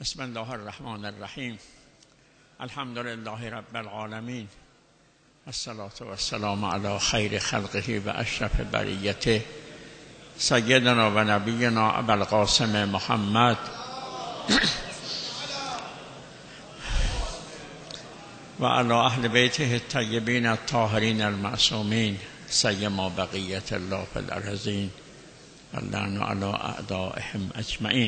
بسم الله الرحمن الرحیم. الحمد لله رب العالمین، الصلاة والسلام علی خیر خلقه و اشرف بریته سیدنا و نبینا ابوالقاسم محمد و علی اهل بیته الطیبین الطاهرین المعصومین سیما بقیت الله فی الارضین اللعن علی اعدائهم اجمعین.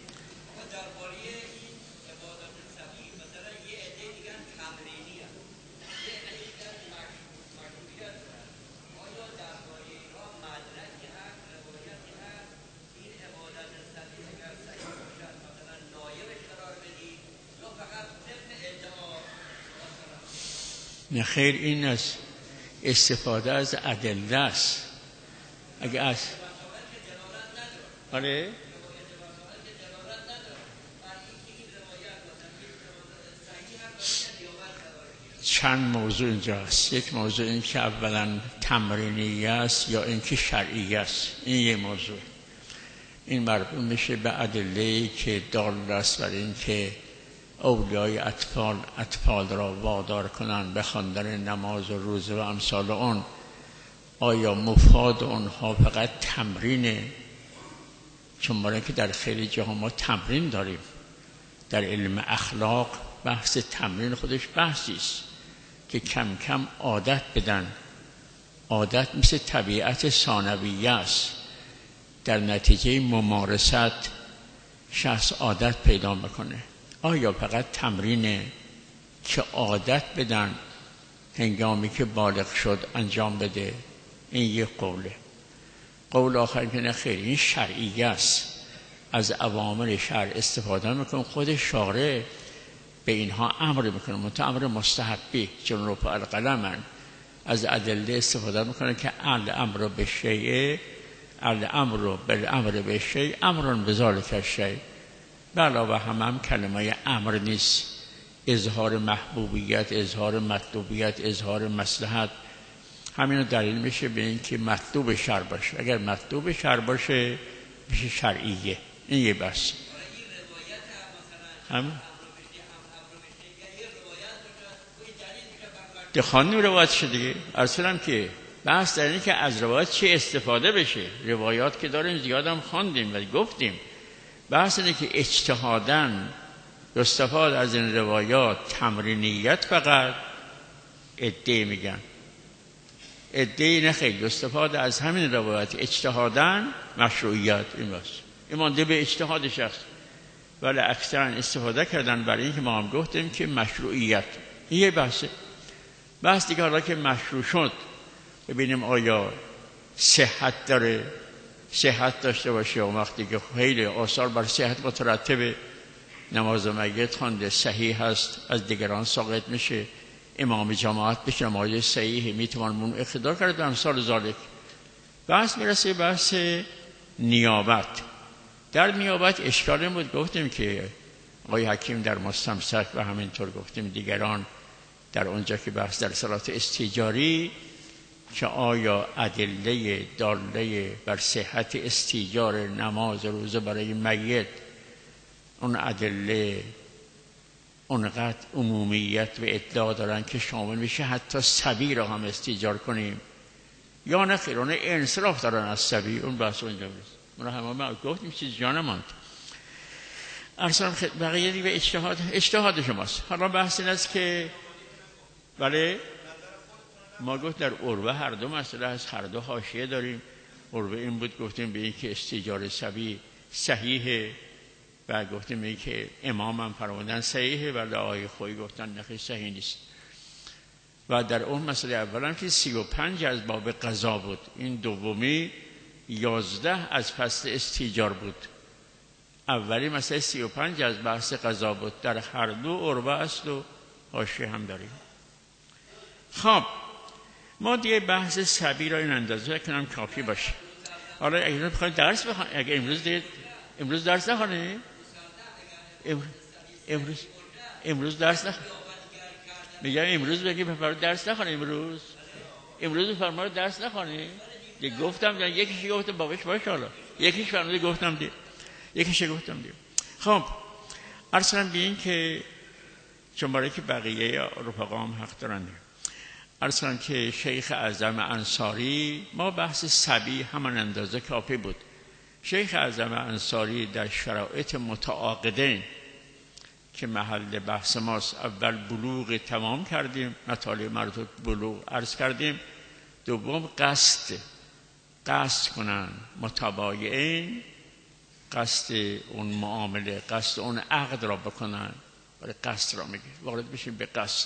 نه خیر، این از استفاده از ادله است. اگه از آره چند موضوع اینجا است. یک موضوع این که اولا تمرینی است یا اینکه شرعی است. این یک موضوع. این مربوط میشه به ادله‌ای که دال است بر اینکه اولیای اطفال را وادار کنند به خواندن نماز و روزه و امثال اون. آیا مفاد اونها فقط تمرینه؟ چون برای که در خیلی جاها ما تمرین داریم. در علم اخلاق بحث تمرین خودش بحثی است که کم کم عادت بدن. عادت مثل طبیعت ثانویه است. در نتیجه ممارست شخص عادت پیدا میکنه. آیا فقط تمرینه که عادت بدن هنگامی که بالغ شد انجام بده؟ این یک قوله. قول آخر که نه خیر، این شرعی است. از اوامر شرع استفاده میکنه. خود شارع به اینها امر میکنه، منتها امر مستحبی، چون رفع القلم از ادله استفاده میکنه که الامر بالشیء امر بذلک الشیء. علاوه هم کلمه امر نیست. اظهار محبوبیت، اظهار مطلوبیت، اظهار مصلحت، همینو دلیل میشه به این که مطلوب شرع باشه. اگر مطلوب شرع باشه میشه شرعیه. این یه بحث. خواندیم روایت شده دیگه. اصلا که بحث در اینه که از روایت چه استفاده بشه. روایات که داریم زیاد هم خواندیم و گفتیم. بحث اینه که اجتهاداً استفاده از این روایات تمرینیت فقط ادعی میگن. ادعی نخیل. استفاده از همین روایات اجتهاداً مشروعیت. این بس این مانده به اجتهاد شخص، ولی اکثرا استفاده کردن برای اینکه ما هم گفتیم که مشروعیت. این یه بحثه. بحث دیگه حالا که مشروع شد ببینیم آیا صحت داره. صحت داشته باشه و وقتی که خیلی آثار بر صحت مترتبه، نماز میت خوانده صحیح هست، از دیگران ساقط میشه، امام جماعت بشه، نماز صحیح میتوان مون اقتدا کرد و امثال ذالک. بحث میرسه بحث نیابت. در نیابت اشکال بود. گفتیم که آقای حکیم در مستمسک و همینطور گفتیم دیگران در اونجا که بحث در صلات استیجاری که آیا ادله داله بر صحت استیجار نماز روزه برای میت اون ادله اونقدر عمومیت و اطلاع دارن که شامل میشه حتی صبی را هم استیجار کنیم یا نه خیر؟ اون انصراف دارن از صبی. اون بحث اونجا نیست. اون همه گفتیم چیز جا نماند. ارسلام بقیه دیگه اجتهاد شماست. حالا بحث این است که بله ما گفت در عروه هر دو مسئله هست، هر دو حاشیه داریم. عروه این بود گفتیم به این که استیجار صبی صحیحه و گفتیم به این که امام هم فرمودن صحیحه ولی آقای خویی گفتن نخیر صحیح نیست. و در اون مسئله اول هم که 35 از باب قضا بود. این دومی 11 از فصل استیجار بود. اولی مسئله 35 از بحث قضا بود. در هر دو عروه است و حاشیه هم داریم. خب ما دیگه بحث صبی را این اندازه کنم کافی باشه. حالا اگر بخواید درس بخونید، اگر امروز درس نخونید، امروز درس نخونید، میگم امروز بگید بفرمایید درس نخونید. امروز بفرمایید درس نخونید. دیگه گفتم یکیش بابش باشه. حالا یکیش فرموده گفتم دی. خب عرض کنم به این که شماره که بقیه رفقا هم حق دارن. عرض کنم که شیخ اعظم انصاری، ما بحث سبی همان اندازه کافی بود. شیخ اعظم انصاری در شرایط متعاقدین که محل بحث ماست، اول بلوغ تمام کردیم، مطالب مربوط بلوغ عرض کردیم. دوم قصد کنن متبایعین، قصد اون معامله، قصد اون عقد را بکنن. برای قصد را میگه، وارد بشیم به قصد.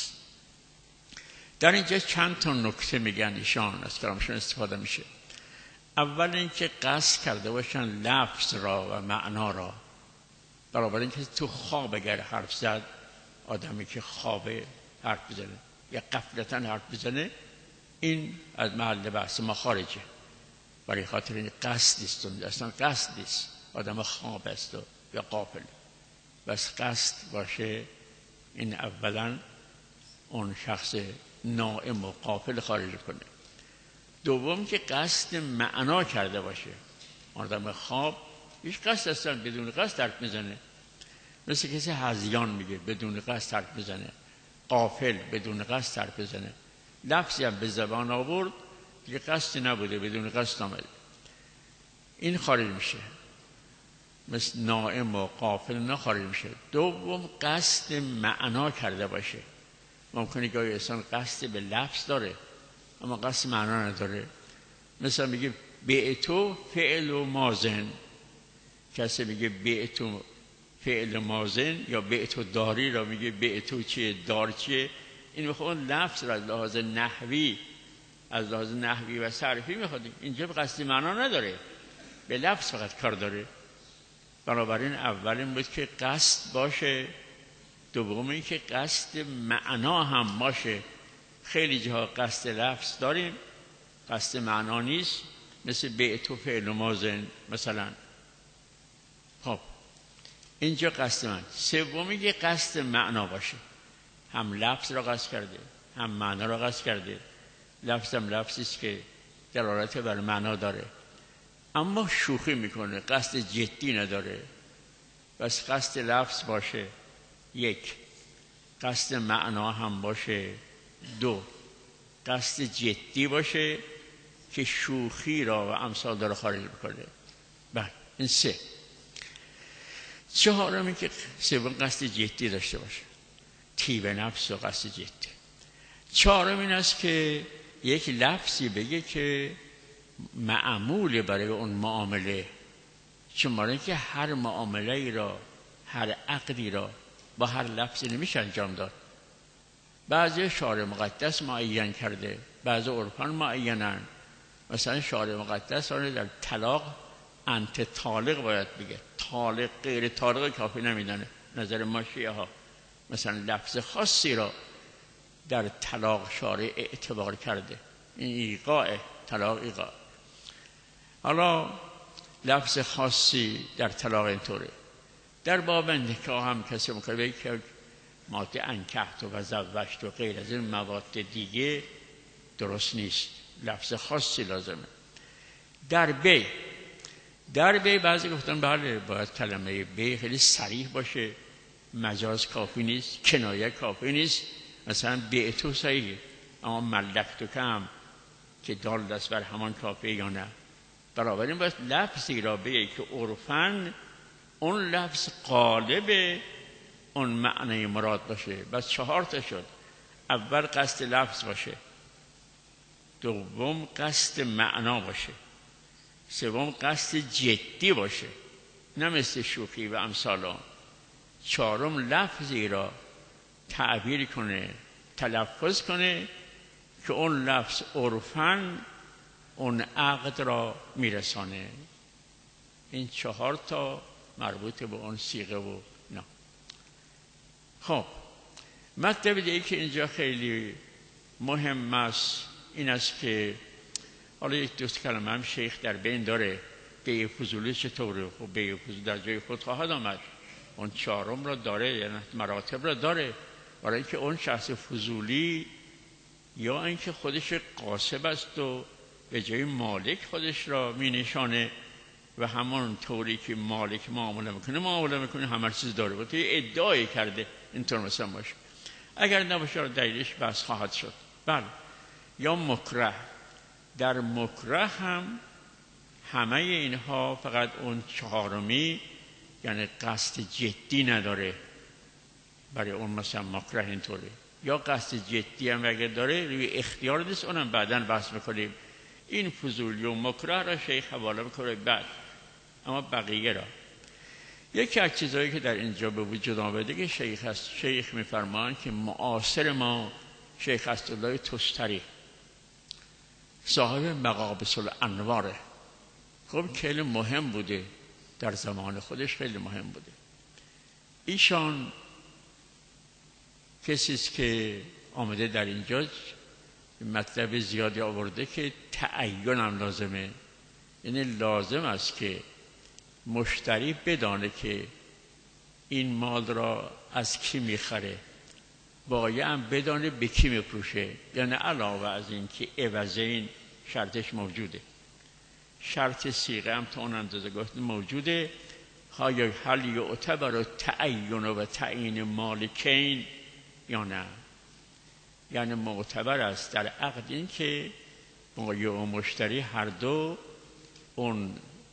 در اینجا چند تا نکته میگن ایشان، از کلامشون استفاده میشه. اول اینکه قصد کرده باشن لفظ را و معنا را. برابر اینکه تو خواب اگر حرف زد، آدمی که خوابه حرف بزنه یا غفلتاً حرف بزنه، این از محل بحث ما خارجه. برای خاطر این قصد نیست، اصلا قصد نیست، آدم خواب است یا غافل. بس قصد باشه، این اولا اون شخص نائم و غافل خارج کنه. دوم که قصد معنا کرده باشه. آدم خواب هیچ قصد اصلا بدون قصد حرف میزنه، مثل کسی هذیان میگه بدون قصد حرف میزنه، غافل بدون قصد حرف بزنه. لفظی هم به زبان آورد که قصد نبوده، بدون قصد آمده، این خارج میشه. مثل نائم و غافل نه خارج میشه. دوم قصد معنا کرده باشه. ممکنه گاهی انسان قصد به لفظ داره اما قصد معنا نداره. مثلا میگه بعتو فعل و ماضن، کسی میگه بعتو فعل ماضن یا بعتو داری را میگه بعتو چیه، دار چیه. این میخواد لفظ را از لحاظ نحوی و صرفی میخواد. اینجا به قصد معنا نداره، به لفظ فقط کار داره. بنابراین اول این بود که قصد باشه. دوم این که قصد معنا هم باشه. خیلی جاها قصد لفظ داریم، قصد معنا نیست، مثل بعتو فعل و ماضن مثلا. خب اینجا قصد من. سومی که قصد معنا باشه، هم لفظ را قصد کرده هم معنا را قصد کرده. لفظ هم لفظی است که دلالت بر معنا داره اما شوخی میکنه، قصد جدی نداره. بس قصد لفظ باشه یک، قصد معنا هم باشه دو، قصد جدی باشه که شوخی را و امثال داره خارج بکنه. بله این سه. چهارمی که سوم قصد جدی داشته باشه، طیب نفس و قصد جدی. چهارم این است که یک لفظی بگه که معمول برای اون معامله. چون که هر معامله ای را، هر عقدی را با هر لفظی نمیشه انجام داد. بعضی شارع مقدس معین کرده، بعضی عرفان معینن. مثلا شارع مقدس آن در طلاق انت طالق باید بگه، طالق غیر طالق کافی نمیدانه. نظر ما شیعه ها مثلا لفظ خاصی را در طلاق شارع اعتبار کرده، این ایقاع، طلاق ایقاع. حالا لفظ خاصی در طلاق اینطوره. در باب نکاح هم کسی مکرمه که ماده انکحت و زوجت و غیر از این مواد دیگه درست نیست، لفظ خاصی لازمه. در بی بعضی گفتن بله باید کلمه بی خیلی صریح باشه، مجاز کافی نیست، کنایه کافی نیست. مثلا بیعتو صحیح اما ملکتو کم که دال دست بر همان کافی یا نه. بنابراین باید لفظی را بگه که عرفاً اون لفظ قالب اون معنی مراد باشه. بس 4 تا شد. اول قصد لفظ باشه، دوم قصد معنا باشه، سوم قصد جدی باشه نه مثل شوخی و امثال آن، چهارم لفظی را تعبیر کنه، تلفظ کنه که اون لفظ عرفاً اون عقد را میرسانه. این 4 تا مربوط به اون صیغه و نه. خب مطلب دیگه که اینجا خیلی مهم است این است که حالا یک دوست کلمه هم شیخ در بین داره، بیع فضولی چطوره؟ خب بیع فضولی در جای خود خواهد آمد، اون 4م را داره، یعنی مراتب را داره. برای اینکه اون شخص فضولی یا اینکه خودش قاصب است و به جای مالک خودش را می نشانه و همون طوری که مالک معامله میکنه همه چیز داره بود. یه ادعایی کرده اینطور مثلا باشه. اگر نباشه دلیلش بحث خواهد شد. بله. یا مکره. در مکره هم همه اینها فقط اون چهارمی، یعنی قصد جدی نداره، برای اون مثلا مکره اینطوره. یا قصد جدی هم اگر داره روی اختیار نیست، اونم بعداً بحث میکنیم. این فضولی و مکره را شیخ حواله میکنه بعد. اما بقیه را یکی از چیزهایی که در اینجا به وجود آمده که شیخ میفرمان که معاصر ما شیخ اسدالله تستری صاحب مقابس الانواره، خب خیلی مهم بوده در زمان خودش، خیلی مهم بوده. ایشان کسی است که آمده در اینجا مطلب زیادی آورده که تعین هم لازمه. یعنی لازم است که مشتری بدانه که این مال را از کی میخره، باید هم بدانه به کی میفروشه. یعنی علاوه از این که عوضین شرطش موجوده، شرط صیغه هم تا اون اندازه گفته موجوده. های هل یعتبر تعین و تعیین مالکین یا نه، یعنی معتبر است در عقد این که بایع و مشتری هر دو اون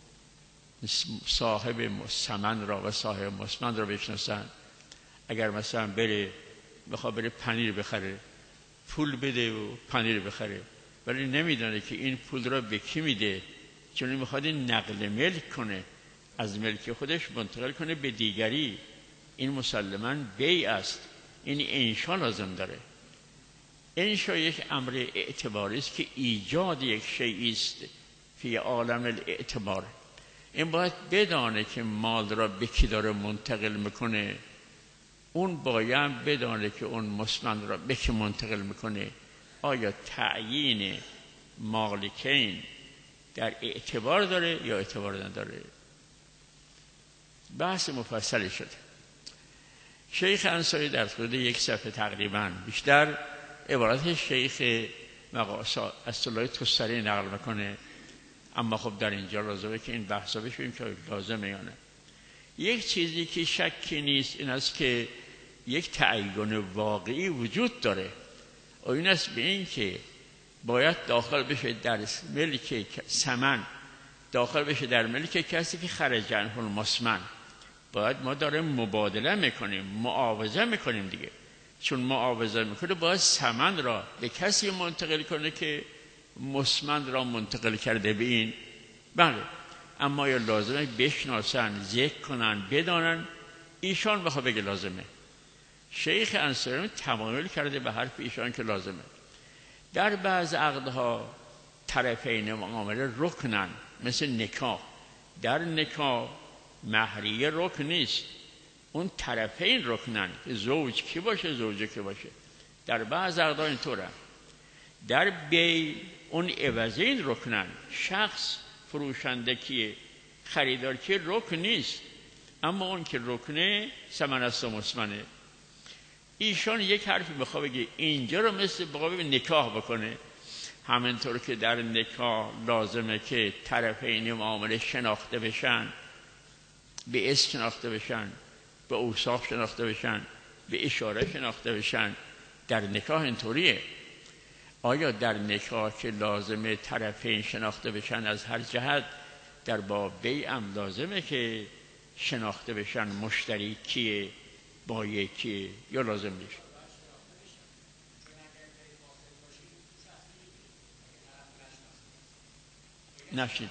صاحب ثمن را و صاحب مسمن را بشناسن. اگر مثلا بخواد بره پنیر بخره، پول بده و پنیر بخره، ولی نمیدانه که این پول را به کی میده، چون میخواد این نقل ملک کنه، از ملک خودش منتقل کنه به دیگری. این مسلماً بیع است. این انشا لازم داره. انشا یک امر اعتباری است که ایجاد یک شیئی است فی عالم الاعتبار. این باید بدانه که مال را به کی داره منتقل میکنه، اون باید بدانه که اون مسمن را به کی منتقل میکنه. آیا تعیین مالکین در اعتبار داره یا اعتبار نداره؟ بحث مفصلی شده. شیخ انصاری در حدود یک صفحه تقریبا بیشتر عبارت شیخ اسدالله تستری نقل میکنه، اما خب در اینجا لازمه که این بحثا بشیم که لازمه یا نه. یک چیزی که شکی نیست این است که یک تعین واقعی وجود داره، و این است به این که باید داخل بشه در ملک ثمن، داخل بشه در ملک کسی که خرج عنه المسمن. باید ما داریم مبادله میکنیم، معاوضه میکنیم دیگه. چون معاوضه میکنه باید ثمن را به کسی منتقل کنه که مسمن را منتقل کرده به این. بله، اما یا لازمه بشناسن، ذکر کنن، بدانن. ایشان بخواه بگه لازمه. شیخ انصاری تمایل کرده به حرف ایشان که لازمه. در بعض عقدها طرفین معامله رکنن، مثل نکاح. در نکاح مهریه رکن نیست، اون طرفین رکنن که زوج کی باشه زوجه کی باشه. در بعض عقدها اینطوره. در بیع اون عوضین رکنن، شخص فروشنده کیه، خریدار کیه رکن نیست، اما اون که رکنه ثمن است و مسمنه. ایشان یک حرفی بخواه بگه اینجا رو مثل بخواه نکاح بکنه. همینطور که در نکاح لازمه که طرفین معامله شناخته بشن، به اسم شناخته بشن، به اوصاف شناخته بشن، به اشاره شناخته بشن. در نکاح اینطوریه. آیا در نکاح که لازمه طرفین شناخته بشن از هر جهت، در باب بیع هم لازمه که شناخته بشن مشتری کیه، بایع کیه، یا لازم نیست؟ نشید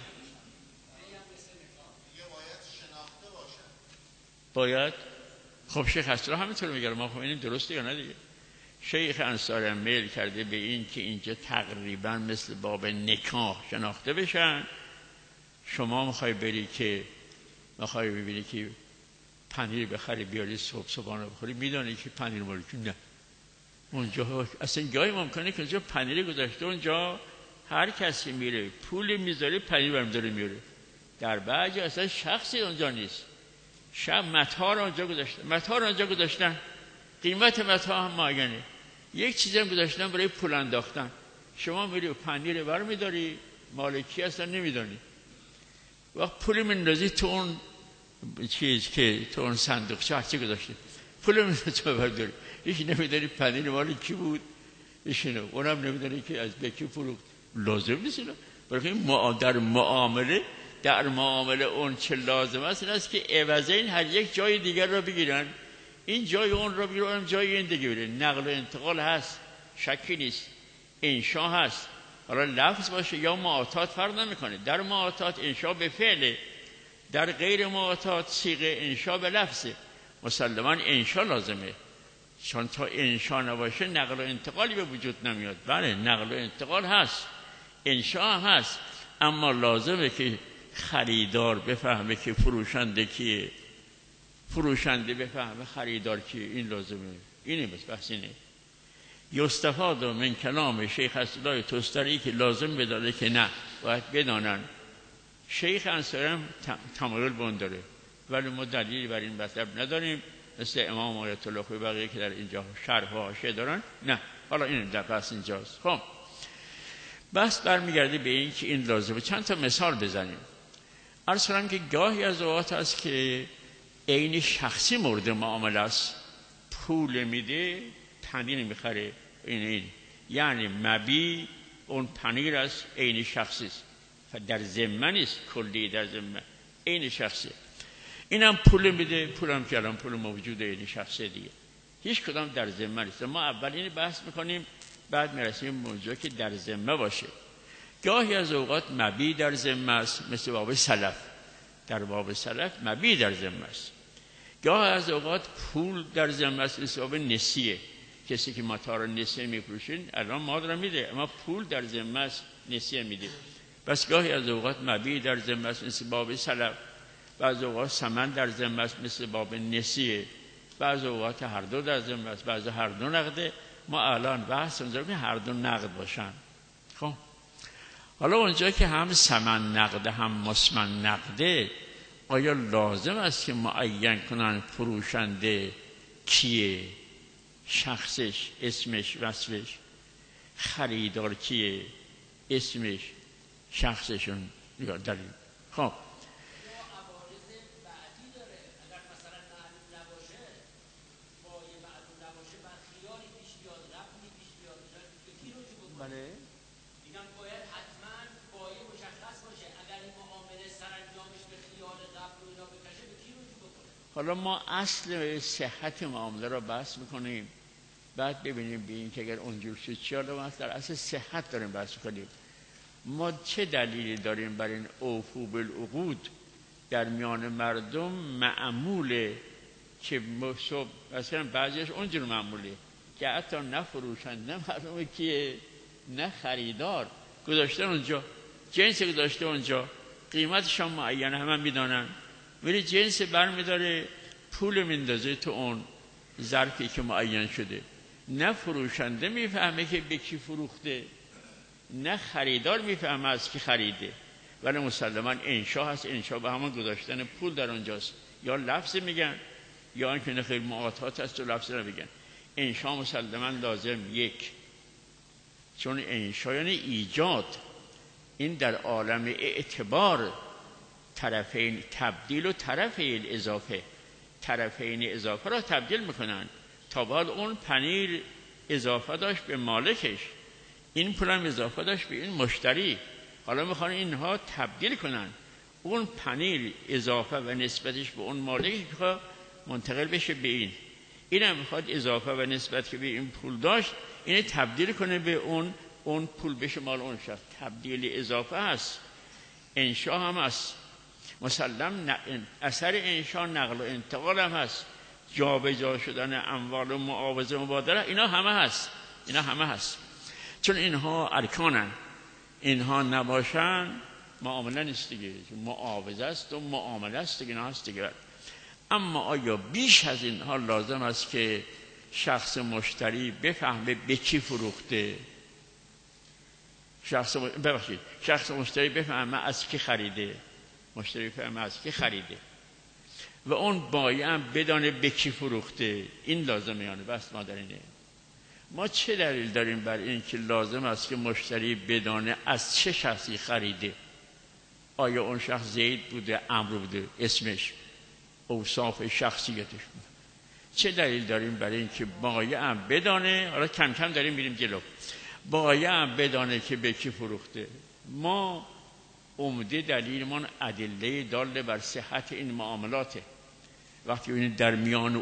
باید. خب شیخ اسدالله همینطور میگه، ما خب این درسته یا نه دیگه. شیخ انصاری هم میل کرده به این که اینجا تقریبا مثل باب نکاح شناخته بشن. شما میخوای بری که میخوای ببینی که پنیر بخری بیاری صبحانه بخوری، میدانی که پنیر مالکی نه. اونجا اصلا جایی ممکنه که اونجا پنیر گذاشته، اونجا هر کسی میره پول میذاره پنیر برم داره میاره. در بعضی اصلا شخصی اونجا نیست، شب متاع رو اونجا گذاشتن، متاع رو اونجا گذاشتن، قیمت متاع هم معینه، یک چیزی هم گذاشتن برای پول انداختن. شما میری و پنیر برمیداری، مالکی اصلا نمیدانی. وقت پول میندازی تو اون چیز که تو اون صندوقچه هرچی گذاشته پول میندازی تو برداری، هیچ نمیدانی پنیر مال کی بود، ایشونو اونم نمیدانی که از به کی فروخت. لازم نیست اینا. برای در معامله اون چه لازم است این است که عوضین هر یک جای دیگر را بگیرن، این جای اون را بگیرن، اون جای این دیگه بگیرن. نقل و انتقال هست، شکی نیست. انشا هست، حالا لفظ باشه یا معاطات فرق نمیکنه. در معاطات انشا به فعله، در غیر معاطات صیغه انشا به لفظه. مسلماً انشا لازمه، چون تا انشا نباشه نقل و انتقالی به وجود نمیاد. بله نقل و انتقال هست، انشا هست، اما لازمه که خریدار بفهمه که فروشنده کیه، فروشنده بفهمه خریدار کیه. این لازمه. اینه بس بحث اینه. یستفاد من کلام شیخ اسدالله توستری که لازم بداره که نه باید بدانن. شیخ انصاری هم تمایل به اون داره، ولی ما دلیلی بر این مطلب نداریم، مثل امام آیت الله خویی بقیه که در اینجا شرح و حاشیه دارن. نه حالا این در بحث اینجاست. خب بحث برمیگرده به این که این لازمه. چند تا مثال بزنیم. عرض کنم که گاهی از اوقات هست که عین شخصی مورد معامله است، پول میده پنیر میخره، این یعنی مبی اون پنیر است، عین شخصی است، در ذمه نیست، کلی در ذمه، عین شخصی. اینم پول میده، پولم که الان پول موجوده، عین شخصی دیگه، هیچ کدام در ذمه نیست. ما اول این بحث میکنیم، بعد میرسیم موضوعی که در ذمه باشه. گاهی از اوقات مبی در ذمه است، مثل باب سلف. در باب سلف مبی در ذمه است. گاهی از اوقات پول در ذمه است، مثل باب نسیه. کسی که متاع رو نسیه میفروشین الان ما رو میده، اما پول در ذمه است، نسیه میده. بس گاهی از اوقات مبی در ذمه است، مثل باب سلف. بعض اوقات ثمن در ذمه است، مثل باب نسیه. بعض اوقات هر دو در ذمه است، بعض هر دو نقده. ما الان بحث می‌ذاریم که هر دو نقد باشن. خب حالا اونجا که هم ثمن نقده هم مسمن نقده، آیا لازم است که معین کنن فروشنده کیه، شخصش، اسمش، وصفش، خریدار کیه، اسمش، شخصشون یا دلیل. خب حالا ما اصل صحت معامله را بحث میکنیم، بعد ببینیم به این که اگر اونجور شد چی. حالا ما در اصل صحت داریم بحث کنیم. ما چه دلیلی داریم بر این اوفو بالعقود در میان مردم معموله که مثلا بعضیش اونجور معموله که حتی نه فروشنده مردمه که نه خریدار گذاشته اونجا، جنس گذاشته اونجا، قیمتش هم معینه، همه میدانن. ولی جنس برمیداره پول میندازه تو اون ظرفی که معین شده. نه فروشنده میفهمه که به کی فروخته، نه خریدار میفهمه از کی خریده. ولی مسلما انشا هست، انشا به همون گذاشتن پول در اونجاست. یا لفظ میگن یا اینکه خیلی معاطات هست و لفظ نمیگن. انشا مسلما لازم یک، چون انشا یعنی ایجاد. این در عالم اعتبار طرفین تبدیل و طرفین اضافه، طرفین اضافه را تبدیل میکنن. تا بعد اون پنیر اضافه داشت به مالکش، این پولم اضافه داشت به این مشتری. حالا میخوان اینها تبدیل کنن، اون پنیر اضافه و نسبتش به اون مالک که منتقل بشه به این، اینم میخواد اضافه و نسبت که به این پول داشت اینه تبدیل کنه به اون پول بشه مال اون شخص. تبدیل اضافه هست، انشا هم هست. مسلم اثر انشا نقل و انتقال هم هست، جابجا شدن اموال و معاوضه مبادله، اینا همه هست. چون اینها ارکانن، اینها نباشن معامله نیست دیگه، معاوضه است و معامله است دیگه، اینا هست دیگه. اما آیا بیش از اینها لازم است که شخص مشتری بفهمه به کی فروخته؟ شخص مشتری بفهمه از کی خریده، مشتری بفهمه از کی خریده و اون بایع هم بدانه به کی فروخته. این لازمه. یعنی بس ما در اینه. ما چه دلیل داریم بر این که لازم است که مشتری بدانه از چه شخصی خریده؟ آیا اون شخص زید بوده عمرو بوده اسمش اوصاف شخصیتش بوده. چه دلیل داریم برای اینکه بایعم بدانه، حالا کم کم داریم میریم جلو، بایعم بدانه که به کی فروخته. ما عمده دلیلمان ادله داله بر صحت این معاملاته. وقتی این در میان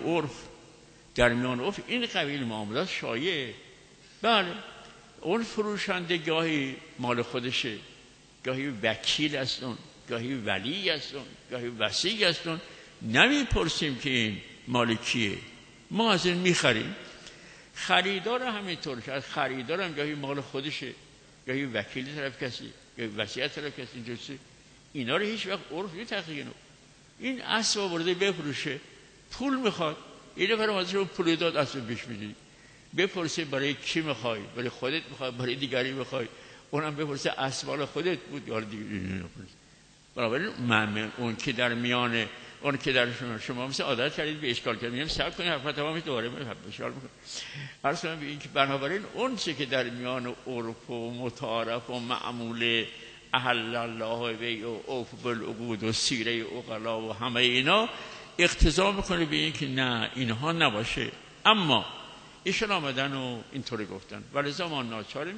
عرف این قبیل معاملات شایعه. بله اون فروشنده گاهی مال خودشه، گاهی وکیل است اون، گاهی ولی است اون، گاهی وصی است اون. نمیپرسیم که این مال کیه، ما از این میخریم. خریدار همینطور که از خریدار هم گاهی مال خودشه، گاهی وکیل طرف کسی، گاهی وصی طرف کسی. اینجوری اینا رو هیچ وقت عرف نمی‌تحقیق. این اسب آورده بفروشه، پول میخواد، اینو برام ازش پول داد اسب پیش میدی. بپرسه برای کی میخوای، برای خودت میخوای، برای دیگری میخوای، اونم بپرسه اسب مال خودت بود یا دیگری. بنابراین اون که در میان اون که در شما مثل عادت کردید به اشکال کردید، میگم صبر کنید حرف تمام دوباره اشکال میکنه. عرض کنم این که بنابراین اون چه که در میان عرف و متعارف و معمول احل الله بیع و اوف بالعقود و سیره عقلا و همه اینا اقتضا میکنه به این که نه اینها نباشه. اما ایشون آمدن و اینطوری گفتن، ولذا ما ناچاریم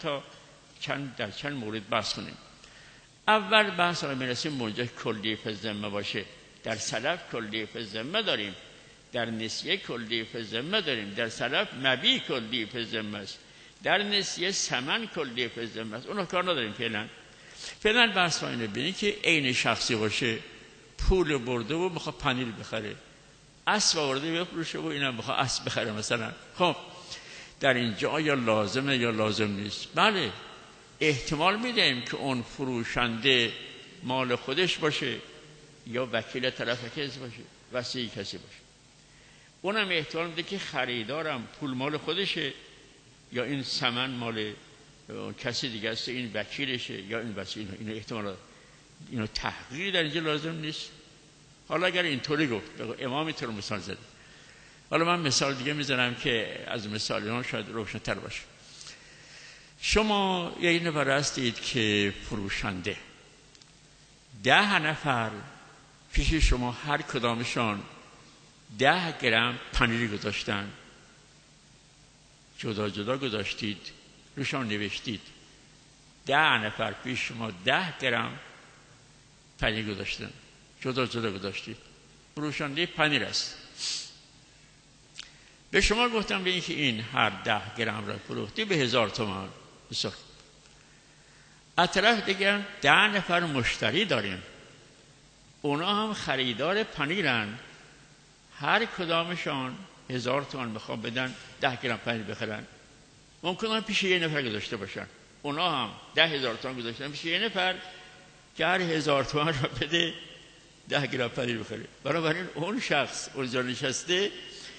در چند مورد بحث کنیم. اول بحث را میرسیم موجه کلی فی الذمه باشه. در سلف کلی فی الذمه داریم، در نسیه کلی فی الذمه داریم، در سلف مبیع کلی فی الذمه است، در نسیه ثمن کلی فی الذمه است. اونها کار نداریم فعلا بحث را اینه ببینید که عین شخصی باشه، پول برده و میخواد پنیر بخره، اسب آورده بفروشه و اینم میخواد اسب بخره مثلا. خب در اینجا آیا لازمه یا لازم نیست؟ بله احتمال میدیم که اون فروشنده مال خودش باشه یا وکیل طرف کسی باشه، وصی کسی باشه. اونم احتمال میده که خریدارم پول مال خودشه یا این ثمن مال کسی دیگه است، این وکیلشه یا این وصی. اینو احتمال، اینو تحقیقی در اینجا لازم نیست. حالا اگر اینطوری گفت امام اینطور مثال زد، حالا من مثال دیگه میزنم که از مثال اینا شاید روشن‌تر باشه. شما یه نفر هستید که فروشنده، 10 نفر پیش شما هر کدامشان 10 گرم پنیر گذاشتن، جدا جدا گذاشتید، روشان نوشتید 10 نفر پیش شما 10 گرم پنیر گذاشتن، جدا جدا گذاشتید، فروشنده پنیر است. به شما گفتم به این که این هر 10 گرم را فروختی به 1000 تومان. بسیار از طرف دیگه 10 نفر مشتری داریم، اونا هم خریدار پنیرن، هر کدامشان 1000 تومان بخوام بدن 10 گرم پنیر بخرن. ممکنه پیش یه نفر گذاشته باشن، اونا هم 10,000 تومان گذاشتن پیش یه نفر که هر 1000 تومان را بده 10 گرم پنیر بخره. بنابراین اون شخص اونجا نشسته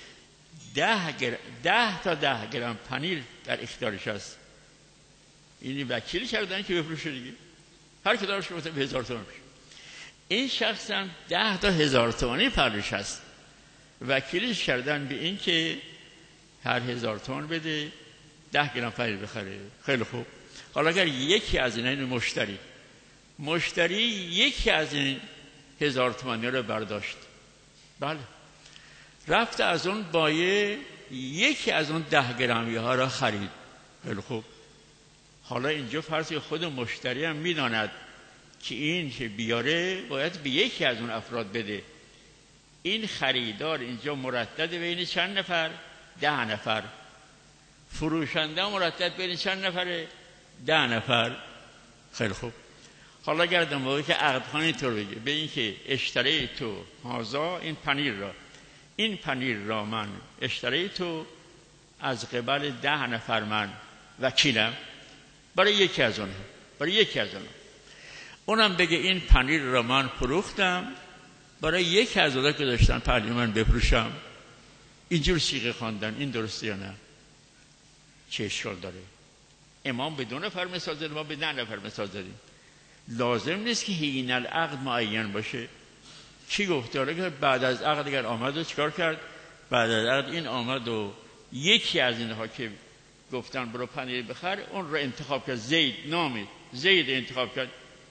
10 تا 10 گرم پنیر در اختیارش است. این وکیل کردن که بفروشه دیگه، هر کدامش گفتن به 1000 تومان میشه. این شخص هم 10 تا 1000 تومانی پرداش هست، وکیلش کردن به این که هر 1000 تومان بده 10 گرم پنیر بخره. خیلی خوب. حالا اگر یکی از این مشتری یکی از این 1000 تومانی رو برداشت، بله رفت از اون بایع یکی از اون 10 گرمی ها را خرید. خیلی خوب. حالا اینجا فرض خود مشتری هم میداند که این که بیاره باید به یکی از اون افراد بده. این خریدار اینجا مردد بین چند نفر؟ 10 نفر. فروشنده مردد بین چند نفره؟ 10 نفر. خیلی خوب. حالا گردم موقعی که عقدخانه اینطور بگه به این که اشتری تو هازا این پنیر را من اشتری تو از قبل 10 نفر من وکیلم برای یکی از اونها، اونم بگه این پنیر را من فروختم برای یکی از اونها که داشتن پنیر من بفروشم. اینجور صیغه خواندن این درسته یا نه؟ چه اشکال داره؟ امام به 2 نفر مثال زد، ما به 10 نفر مثال زدیم. لازم نیست که حین العقد معین باشه. کی گفته؟ حالا که بعد از عقد اگر آمد و چیکار کرد؟ بعد از عقد این آمد و یکی از اینها که گفتن برو پنیر بخر اون رو انتخاب کرد، زید انتخاب کرد،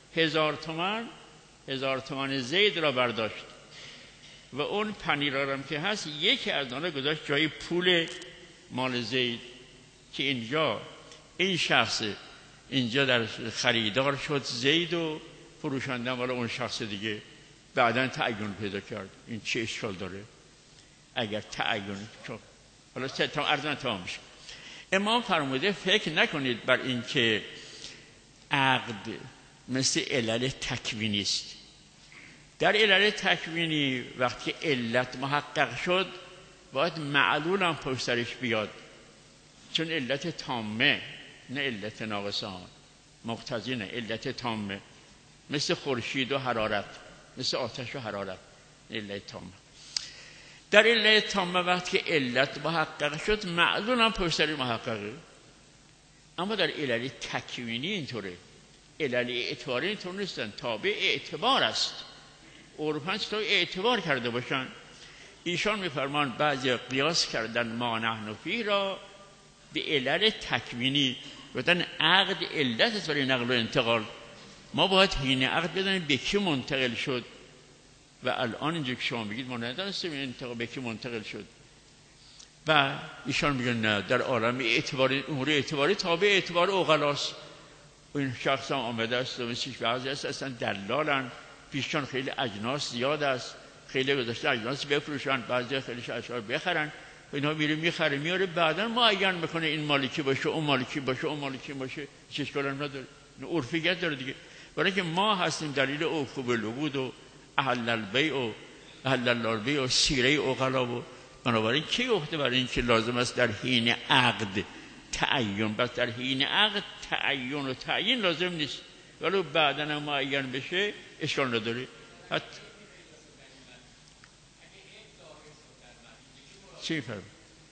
1000 تومان زید را برداشت و اون پنیر هم که هست یکی از آنها گذاشت جای پول مال زید که اینجا این شخص اینجا در خریدار شد زید و فروشنده والا اون شخص دیگه بعداً تعین پیدا کرد. این چه اشکال داره اگر تعین شد؟ حالا تا ارزان تمام میشه. امام فرموده فکر نکنید بر این که عقد مثل علل تکوینی است. در علل تکوینی وقتی علت محقق شد باید معلول هم پشت سرش بیاد، چون علت تامه نه علت ناقصه ها، مقتضی نه، علت تامه مثل خورشید و حرارت، مثل آتش و حرارت، علت تامه. در علت تامه وقتی علت محقق شد معلول هم پشت سرش محققه. اما در علل تکوینی اینطوره، علل اعتباری اینطور نیستن، تابع اعتبار است. اروپا تا اعتبار کرده باشن. ایشان میفرمان بعضی قیاس کردن ما نحن فیه را به علل تکوینی، گفتن عقد علت است برای نقل و انتقال. ما باید حین عقد بدانیم به کی منتقل شد و الان اینجا که شما بگید ما ندانستیم این انتقال به کی منتقل شد. و ایشان میگن نه، در عالم اعتباری، امور اعتباری تابع اعتبار عقلاست. این شخص هم آمده است و مثل بعضی هست اصلا دلالن، پیششان خیلی اجناس زیاد است، خیلی گذاشته اجناس بفروشن، بعضی خیلیش اشعار بخرن و اینا میره میخره میاره، بعدا معین میکنه این مالکی باشه اون مالکی باشه اون مالکی باشه، هیچ اشکالی نداره، عرفیت داره دیگه. برای که ما هستیم دلیل اوفو بالعقود و احل البیع و احل الله البیع و سیره عقلا. و بنابراین کی گفته برای این که لازم است در حین عقد تعین، بس در حین عقد تعین و تعیین لازم نیست، ولی بعداً معین بشه اشکال نداره. حتی چی فرم؟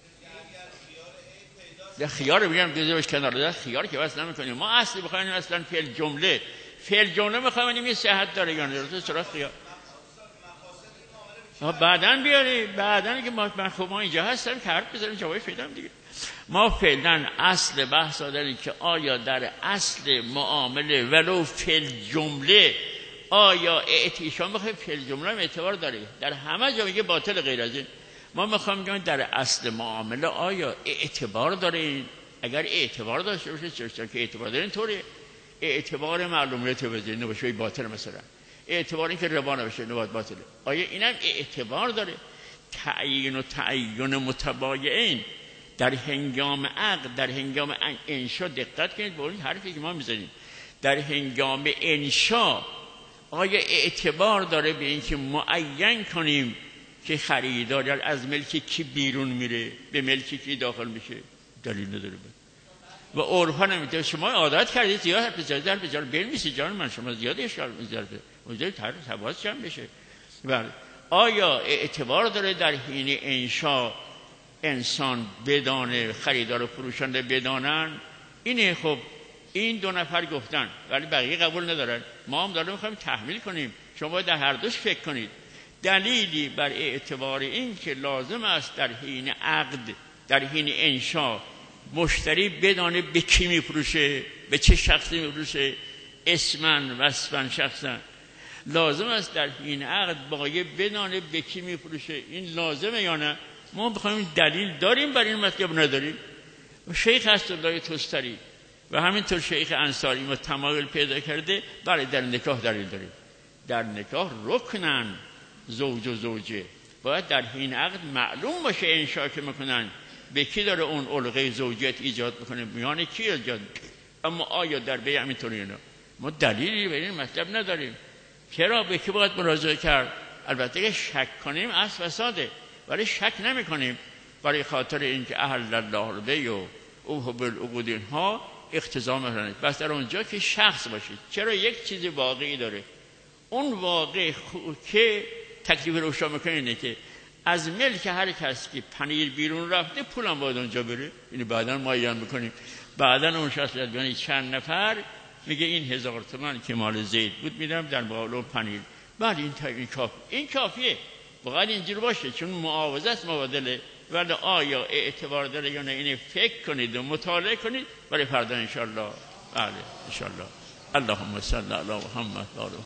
در خیار میگم بذارش کنار، در خیار که واسه نمیکنیم ما اصلی بخوایم اصلا فعل جمله میخوایم این صحت داره یا نه، چرا خیار بعداً بیاری، بعداً که من خب ما اینجا هستم که حرف بزنیم جوابش پیدام دیگه. ما فعلا اصل بحث داریم که آیا در اصل معامله ولو فعل جمله آیا ایشان بخواه فعل جمله هم اعتبار داره، در همه جا میگه باطل غیر از این. ما میخوام بگم در اصل معامله آیا اعتبار داره؟ اگر اعتبار داشته باشه چرا که اعتبار داره اینطوری اعتبار معلومیت بزنه باشه باطل، مثلا اعتبار این که ربا نباشه نباید باطله. آیا اینم اعتبار داره؟ تعیین و تعین متباینین در هنگام عقد، در هنگام انشا دقت کنید به این حرفی که ما میزنیم. در هنگام انشا آیا اعتبار داره به اینکه معین کنیم که خریدار از ملک کی بیرون میره به ملک کی داخل میشه؟ دلیل نداره. و عرفا نمیده. شما عادت کردید زیاد حرف بزنید، در بجار بنویسید جان من، شما زیاد اشکال میذاره اونجا طرف حواس جمع بشه. بله آیا اعتبار داره در حین انشا انسان بدانه، خریدار و فروشنده بدانن؟ اینه. خب این دو نفر گفتن ولی بقیه قبول ندارن، ما هم داریم میخوایم تحمیل کنیم، شما باید در هر دوش فکر کنید. دلیلی بر اعتبار این که لازم است در حین عقد، در حین انشا مشتری بدانه به کی میفروشه، به چه شخصی میفروشه، اسمن وصفن شخصن، لازم است در حین عقد باید بدانه به کی میفروشه. این لازمه یا نه؟ ما بخوایم دلیل داریم برای این مطلب نداریم. شیخ اسدالله توستری و همینطور شیخ انصاری ما تمایل پیدا کرده برای در نکاح دلیل داریم. در نکاح رکنن زوج و زوجه، باید در حین عقد معلوم باشه انشا که میکنن به کی داره اون علقه زوجیت ایجاد میکنه، میان کی ایجاد. اما آیا در بیع همینطوری نه؟ ما دلیلی برای این مطلب نداریم. چرا به کی باید مراجعه کرد؟ البته که شک کنیم از فساده، ولی شک نمی کنیم برای خاطر اینکه احل الله البیع و اوفوا بالعقود اینها اقتضا میکنه. بس در اونجا که شخص باشید. چرا یک چیز واقعی داره، اون واقع که تکلیف روشن میکنه اینه که از ملک هر کس که پنیر بیرون رفته پولم باید اونجا بره. اینو بعداً معین میکنیم. بعداً اون شخص یعنی چند نفر میگه این 1000 تومان که مال زید بود میدم در مقابل پنیر. بعد این کافیه. باید اینجور باشه چون معاوضه است مبادله. ولی آیا اعتبار داره یا نه اینه فکر کنید و مطالعه کنید برای فردا انشالله. بله انشالله. اللهم صل علی محمد و آل